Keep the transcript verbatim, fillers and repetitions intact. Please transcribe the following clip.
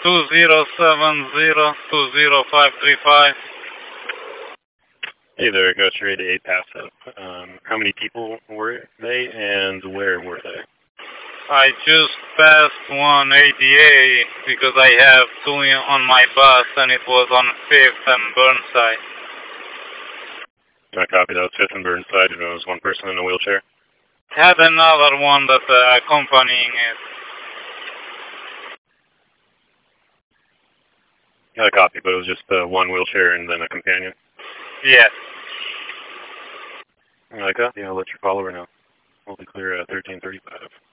two zero seven zero two zero five three five. Hey there, Ghost Radio eight pass up. Um, how many people were they and where were they? I just passed one A D A because I have two on my bus and it was on fifth and Burnside. I copy that. Was fifth and Burnside and there was one person in a wheelchair? Had another one that uh, accompanying it. I copy, but it was just uh, one wheelchair and then a companion? Yes. I copy. I'll let your follower know. We'll be clear at thirteen thirty-five.